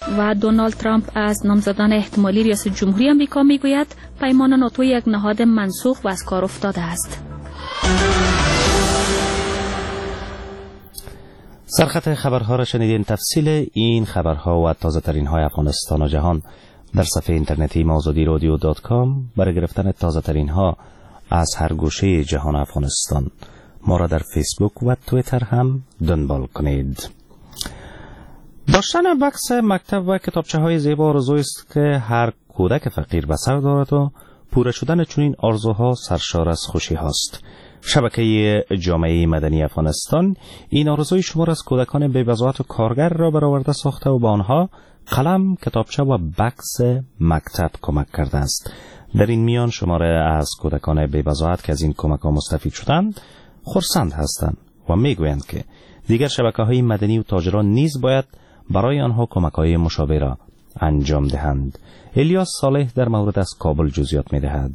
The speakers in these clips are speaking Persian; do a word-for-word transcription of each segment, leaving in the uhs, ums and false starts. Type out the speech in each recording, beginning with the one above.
و دونالد ترامپ از نامزدان احتمالی ریاست جمهوری آمریکا میگوید پیمان ناتو یک نهاد منسوخ و از کار افتاده است. سرخط خبرها را شنیدین. تفصیل این خبرها و تازه ترین های افغانستان و جهان در صفحه اینترنتی ما آزادی رادیو دات کام. برای گرفتن تازه ترین ها از هر گوشه جهان افغانستان ما را در فیسبوک و تویتر هم دنبال کنید. داشتن بکس مکتب و کتابچه های زیبا آرزویی است که هر کودک فقیر به سر دارد و پوره شدن چنین آرزوها سرشار از خوشی هاست. شبکه جامعه مدنی افغانستان این آرزوی شمار از کودکان بی‌بضاعت و کارگر را برآورده ساخته و با آنها قلم، کتابچه و بکس مکتب کمک کرده است. در این میان شماره از کودکان بی‌بضاعت که از این کمک ها مستفید شدند خرسند هستند و میگویند که دیگر شبکه‌های مدنی و تاجران نیز باید برای آنها کمک‌های مشابه را انجام دهند. الیاس صالح در مورد از کابل جزئیات می‌دهد.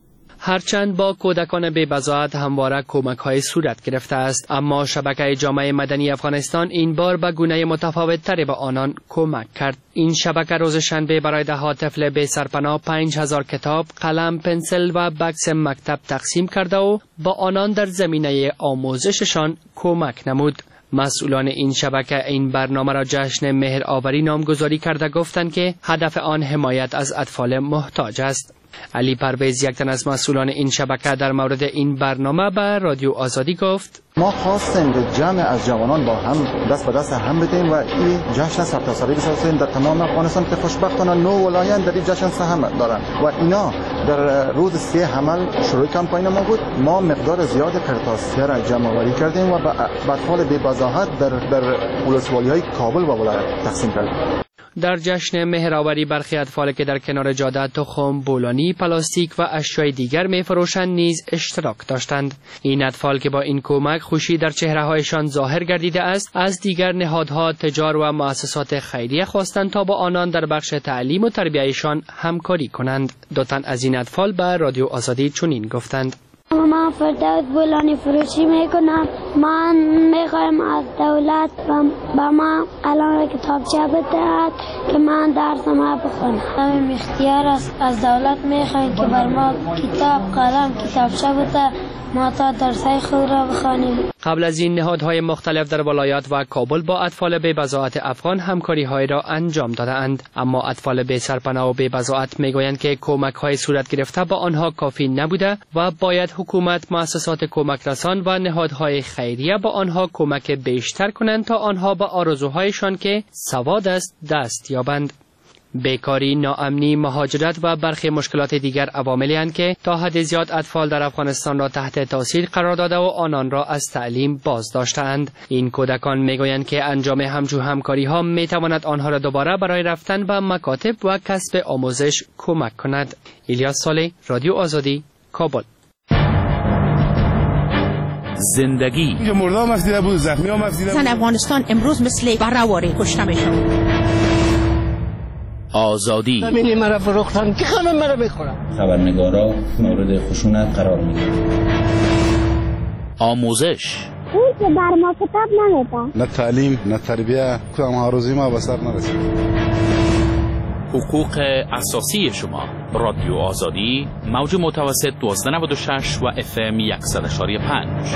هرچند با کودکان بی‌بضاعت همواره کمک‌های صورت گرفته است، اما شبکه جامعه مدنی افغانستان این بار به گونه متفاوت‌تری به آنان کمک کرد. این شبکه روز شنبه برای ده ها طفل بی سرپناه پنج هزار کتاب، قلم، پنسل و بکس مکتب تقسیم کرده و با آنان در زمینه آموزششان کمک نمود. مسئولان این شبکه این برنامه را جشن مهر آوری نامگذاری کرده گفتند که هدف آن حمایت از اطفال محتاج است. علی پرویز یک تن از مسئولان این شبکه در مورد این برنامه به رادیو آزادی گفت: ما خواستیم که جمع از جوانان با هم دست به دست هم بدیم و این جشن سرتاسری بسازیم در تمام افغانستان که خوشبختانه نو ولایت در این جشن سهم دارند و اینا در روز سه حمل شروع کمپاین ما بود. ما مقدار زیاد کرتاسیه را جمع آوری کردیم و به اطفال بی‌بضاعت در در ولسوالی‌های کابل و ولایت تقسیم کردیم. در جشن مهرآوری برخی اطفال که در کنار جاده تخم، بولانی، پلاستیک و اشیاء دیگر می‌فروشند نیز اشتراک داشتند. این اطفال که با این کمک خوشی در چهره‌هایشان ظاهر گردیده است، از دیگر نهادها، تجار و مؤسسات خیریه خواستند تا با آنان در بخش تعلیم و تربیتشان همکاری کنند. دو تن از این اطفال به رادیو آزادی چنین گفتند: من فردوس بولانی فروشی میکنم. من میخوایم از دولت با ما الان کتابچه بدهد که من درسم بخونم. همین اختیار است از دولت میخوایم که بر ما کتاب، قلم، کتابچه بده ما تا درسای خود را بخوانیم. قبل از این نهادهای مختلف در ولایات و کابل با اطفال بی‌بضاعت افغان همکاری‌های را انجام دادند، اما اطفال بی سرپناه و بی‌بضاعت میگویند که کمک‌های صورت گرفته با آنها کافی نبوده و باید حکومت، مؤسسات کمک رسان و نهادهای خیریه با آنها کمک بیشتر کنند تا آنها به آرزوهایشان که سواد است دست یابند. بیکاری، ناامنی، مهاجرت و برخی مشکلات دیگر عواملی اند که تا حد زیاد اطفال در افغانستان را تحت تاثیر قرار داده و آنان را از تعلیم باز داشته‌اند. این کودکان میگویند که انجام همچون همکاری ها میتواند آنها را دوباره برای رفتن به مکاتب و کسب آموزش کمک کند. الیاس صالح، رادیو آزادی، کابل. زندگی مردم مسجد بود، زخمی ها مسجد بود. زن افغانستان امروز مثل برهواری کشته میشن. آزادی ببینی مرا فروختن که همه مرا میخورن. خبرنگارا مورد خشونت قرار میگیرن. آموزش اون که بر ما کتاب نمیده. نه تعلیم نه تربیه، کدام آرزوی ما به سر نرسید. حقوق اساسی شما. رادیو آزادی، موج متوسط دوازده نود و شش و اف ام صد و یک و پنج.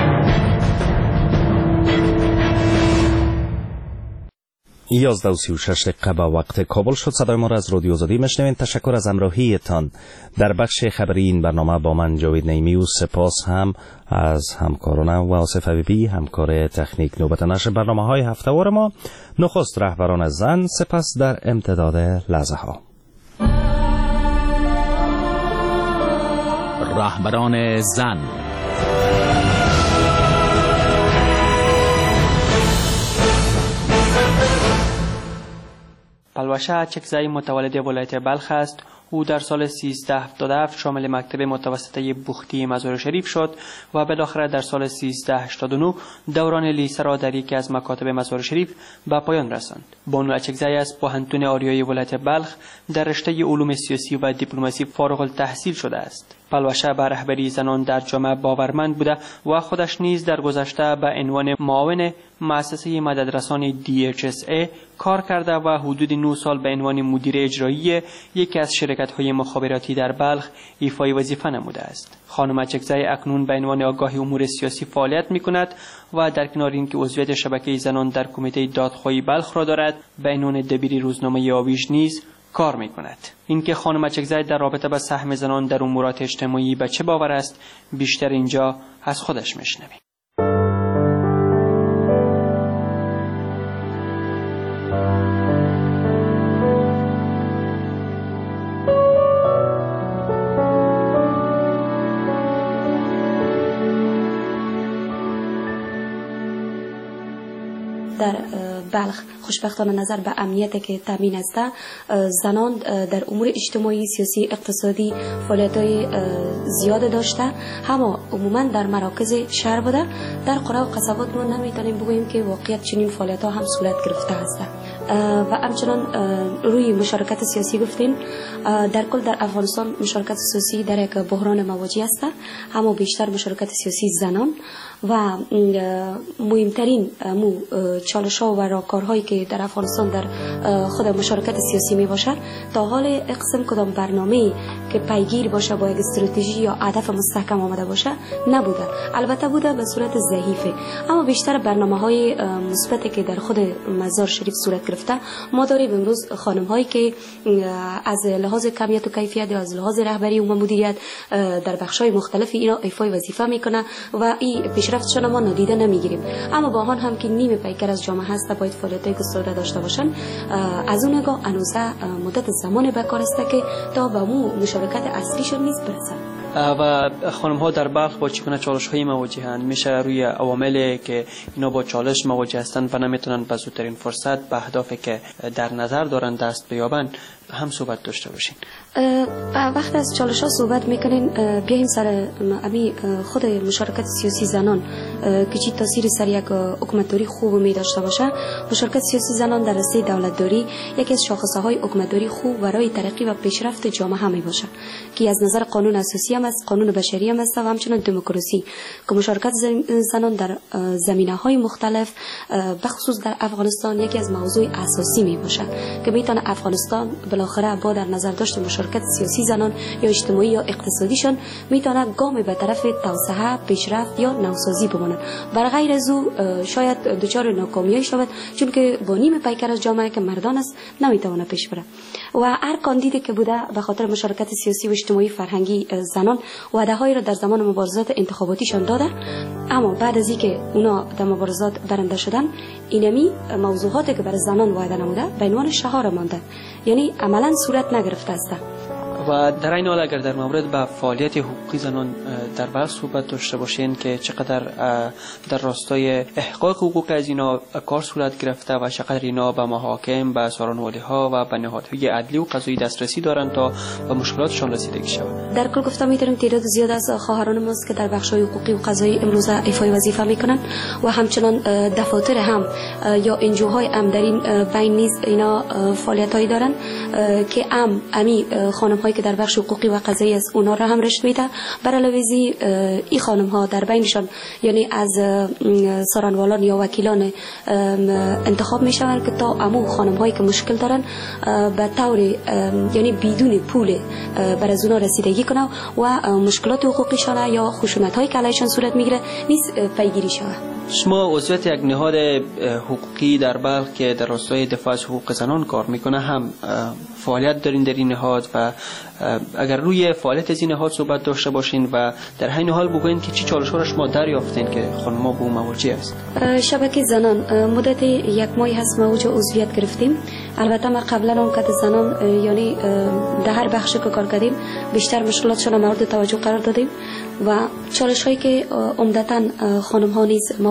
یازده و سی و شش دقیقه با وقت کابل شد. صدای ما را از رادیو آزادی میشنوین. تشکر از همراهیتان در بخش خبری این برنامه با من جاوید نعیمی و سپاس هم از همکارانم و آصف حبیبی همکار تکنیک. نوبت نشر برنامه های هفته‌وار ما، نخست رهبران زن، سپس در امتداد لحظه ها رهبران زن. پلوشه چکزایی متولد ولایت بلخ است. او در سال سیزده هفتاد و هفت شامل مکتب متوسطه بوختی مزار شریف شد و بالاخره در سال سیزده هشتاد و نه دوران لیسه را در یکی از مکاتب مزار شریف به پایان رساند. بانو اچکزی از پوهنتون آریایی ولایت بلخ در رشته علوم سیاسی و دیپلماسی فارغ التحصیل شده است. پلوشه به رهبری زنان در جامعه باورمند بوده و خودش نیز در گذشته به عنوان معاون مؤسسه مددرسان دی اچ اس ای کار کرده و حدود نه سال به عنوان مدیر اجرایی یکی از شرکت‌های مخابراتی در بلخ ایفای وظیفه نموده است. خانم اچکزی اکنون به عنوان آگاه امور سیاسی فعالیت می‌کند و در کنار اینکه عضویت شبکه زنان در کمیته دادخواهی بلخ را دارد، به عنوان دبیر روزنامه آویژ نیز کار می کند. اینکه خانم اچکزی در رابطه با سهم زنان در امورات اجتماعی به چه باور است، بیشتر اینجا از خودش میشنویم. در بلخ خوشبختانه نظر به امنیتی که تامین است، زنان در امور اجتماعی، سیاسی، اقتصادی فعالیت‌های زیاد داشته، اما عموما در مراکز شهر بوده. در قرى و قصبات ما نمیتونیم بگوییم که واقعیت چنین فعالیت‌ها هم صورت گرفته است. و همچنان روی مشارکت سیاسی گفتیم، در کل در افغانستان مشارکت سیاسی در یک بحران مواجه است، اما بیشتر مشارکت سیاسی زنان و مهمترین مو چالش‌ها و راهکارهایی که در افغانستان در خود مشارکت سیاسی می باشد، تا حال اقسام کدام برنامه‌ای که پیگیر باشه با یک استراتژی یا هدف مستحکم آمده باشه نبوده. البته بوده به صورت ضعیفه، اما بیشتر برنامه‌های مثبتی که در خود مزار شریف صورت گرفته ما داریم. امروز خانم‌هایی که از لحاظ کمیت و کیفیت، از لحاظ رهبری و مدیریت در بخش‌های مختلف اینا ایفای وظیفه میکنه و این پیشرفتشون ما نادیده نمیگیریم. اما با آن هم که نیمه پیکر از جامعه هست باید فعالیت‌های گسترده داشته باشن. از اون نگاه انوزه مدت زمان به کار است که تا به مو مشارکت اصلیشون نیز برسن. و خانم ها در بلخ با چگونه چالش های مواجهند؟ میشه روی عواملی که اینا با چالش مواجه هستند و نمیتونن به زودترین فرصت به اهدافی که در نظر دارن دست بیابند هم صحبت داشته باشین؟ وقت از چالش ها صحبت میکنین، بیایم سر امی خود مشارکت سیاسی زنان که چی تاثیر سر یک حکومتداری خوب می داشته باشه. مشارکت سیاسی زنان در رشته دولتداری یکی از شاخصه های حکومتداری خوب برای ترقی و پیشرفت جامعه هم می باشه که از نظر قانون اساسی هم است، قانون بشری هم است و همچنین دموکراسی که مشارکت زنان در زمینه های مختلف بخصوص در افغانستان یکی از موضوع اساسی می باشه که میتونه افغانستان بالاخره با در نظر داشته مشارکت سیاسی زنان یا اجتماعی یا اقتصادیشان میتونه گام به طرف توسعه، پیشرفت یا نوسازی بمونه. بر غیر از او شاید دچار ناکامی شود، چون که با نیمه پیکر از جامعه که مردان است نمیتونه پیش بره. و هر کاندیدی که بوده به خاطر مشارکت سیاسی و اجتماعی فرهنگی زنان وعده‌هایی را در زمان مبارزات انتخاباتیشان داده، اما بعد از اینکه اونا در مبارزات برنده شدن، اینمی موضوعاتی که برای زنان وعده نموده به عنوان شعار مانده، یعنی عملا صورت نگرفته است. و در این حال اگر در مورد به فعالیت حقوقی زنان در بلخ صحبت داشته باشین که چقدر در راستای احقاق حقوق از اینا کار صورت گرفته و چقدر اینا به محاکم، به سارانوالی ها و به نهادهای عدلی و قضایی دسترسی دارند تا به مشکلاتشان رسیدگی شود. در کل گفتم میتونیم تعداد زیاد از خواهران ماست که در بخش‌های حقوقی و قضایی امروز ایفای وظیفه میکنن و همچنان دفاتر هم یا انجوهای هم در این بین نیز اینا فعالیتایی دارن که ام امی خانم‌هایی که در بخش حقوقی و قضایی از اونا را هم رشد میده. بر علاوه این خانم ها در بینشان یعنی از سارانوالان یا وکیلان انتخاب میشوند که تا امو خانم هایی که مشکل دارن به طور یعنی بدون پول بر از اونا رسیدگی کنه و مشکلات حقوقیشان یا خشونت هایی که علیشان صورت میگیره نیز پیگیری شود. شما عضویت یک نهاد حقوقی در بلخ که در راستای دفاع از حقوق زنان کار میکنه هم فعالیت دارین در این نهاد و اگر روی فعالیت از این نهاد صحبت داشته باشین و در همین حال بگوین که چی چالش‌ها را شما دریافتین که خانم‌ها به اون مواجه است؟ شبکه زنان مدت یک ماهی هست ما اوج عضویت گرفتیم. البته ما قبلا اون که زنان یعنی در هر بخشی که کار کردیم بیشتر مشکلاتشون مورد توجه قرار دادیم و چالش‌هایی که عمدتاً خانم‌ها نیز مواجه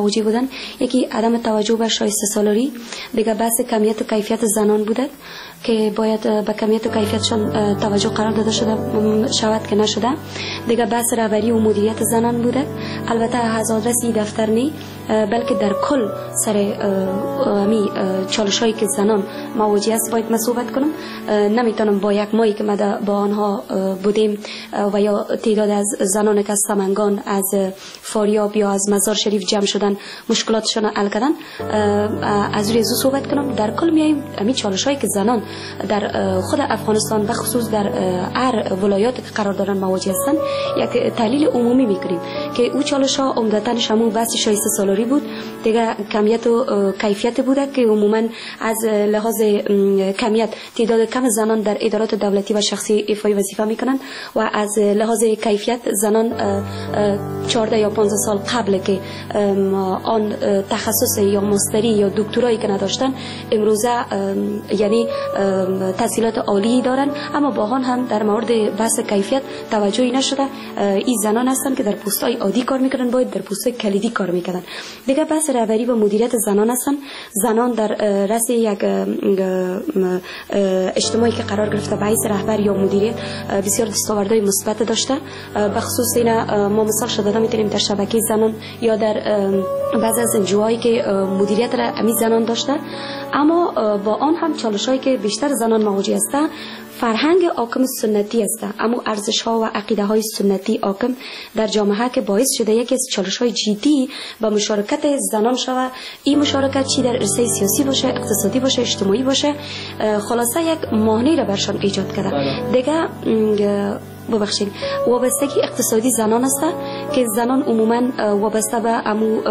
مواجه بودن. یکی عدم توجه به شایسته سالاری، دیگه بحث کمیت و کیفیت زنان بوده که باید به کمیت و کیفیتشان توجه قرار داده شده شود که نشده. دیگه بحث رهبری و مدیریت زنان بوده. البته از آدرس این دفتر نی بلکه در کل سر امی چالش هایی که زنان مواجه است باید من صحبت کنم. نمیتونم با یک ماهی که ما با آنها بودیم و یا تعداد از زنان که از سمنگان، از فاریاب یا از مزار شریف جمع شدن مشکلاتشان حل کردن از روی زو صحبت کنم. در کل میایم امی چالش هایی که زنان در خود افغانستان و خصوص در هر ولایات که قرار دارن مواجه هستند یک تحلیل عمومی میکنیم که او چالش ها عمدتاً شامل بحث شایسته سالاری بود، دیگه کمیت و کیفیت بوده که عموما از لحاظ کمیت تعداد کم زنان در ادارات دولتی و شخصی ایفای وظیفه میکنن و از لحاظ کیفیت زنان چهارده یا پانزده سال قبل که آن تخصص یا ماستری یا دکترایی که نداشتن امروزه یعنی تحصیلات عالی دارن، اما با آن هم در مورد بحث کیفیت توجهی نشده. این زنان هستن که در پست‌های عادی کار میکنن، باید در پست‌های کلیدی کار میکنن. دیگه بحث رهبری و مدیریت زنان هستن. زنان در رأس یک اجتماعی که قرار گرفته به حیث رهبر یا مدیریت بسیار دستاوردهای مثبت داشته. به خصوص اینا ما مثال شده میتونیم در شبکه زنان یا در بعضی از انجوهایی که مدیریت را امی زنان داشته، اما با آن هم چالش‌هایی که بیشتر زنان مواجه هستند فرهنگ حاکم سنتی است، اما ارزش ها و عقیده های سنتی حاکم در جامعه که باعث شده یکی از چالش های جدی با مشارکت زنان شود. این مشارکت چی در عرصه سیاسی باشه، اقتصادی باشه، اجتماعی باشه، خلاصه یک مانع را برشان ایجاد کرده. دیگه ببخشید وابستگی اقتصادی زنان است که زنان عموما وابسته به امو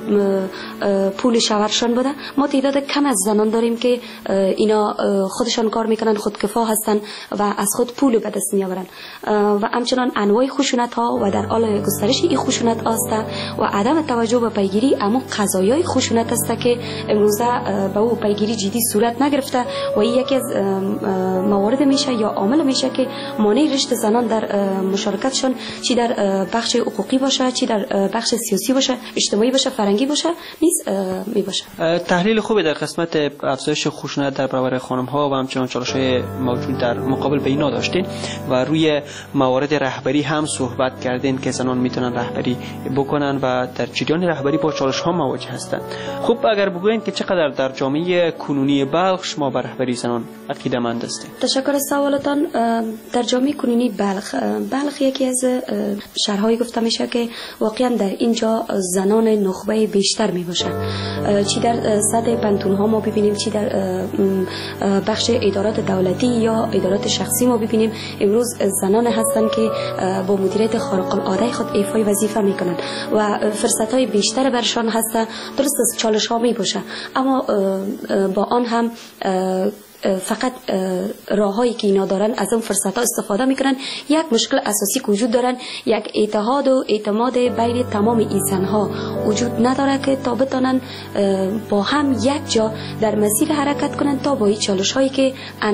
پول شوهرشان بوده. ما تعداد کم از زنان داریم که اینا خودشان کار میکنن، خودکفا هستن و از خود پول به دست میآورن و همچنان انواع خشونت ها و در حال گسترش این خشونت است و عدم توجه به پیگیری امو قضایای خشونت است که امروزه به او پیگیری جدی صورت نگرفته و این یکی از موارد میشه یا عامل میشه که مانع رشد زنان در مشارکتشان چی در بخش حقوقی باشه، چی در بخش سیاسی باشه، اجتماعی باشه، فرهنگی باشه نیست می باشه. تحلیل خوبی در قسمت افزایش خشونت در برابر خانم ها و همچنان چالش‌های موجود در مقابل به اینا داشتین و روی موارد رهبری هم صحبت کردین که زنان میتونن رهبری بکنن و در جریان رهبری با چالش ها مواجه هستند. خب اگر بگوین که چقدر در جامعه کنونی بلخ شما به رهبری زنان عقیده‌مند هستید؟ تشکر از سوالتان. در جامعه کنونی بلخ بلخ یکی از شهرهایی گفته میشه که واقعا در اینجا زنان نخبه بیشتر می باشن، چی در سطح پنتون ها ما ببینیم، چی در بخش ادارات دولتی یا ادارات شخصی ما ببینیم امروز زنان هستن که با مدیریت خارق العاده خود ایفای وظیفه میکنن و فرصت های بیشتر برشان هست. درست از چالش ها می باشه، اما با آن هم فقط راههایی که اینا دارن از اون فرصت ها استفاده میکنن. یک مشکل اساسی که وجود دارن یک اتحاد و اعتماد بین تمام ایزن ها وجود نداره که تا بتونن با هم یک جا در مسیر حرکت کنن تا با این چالش هایی که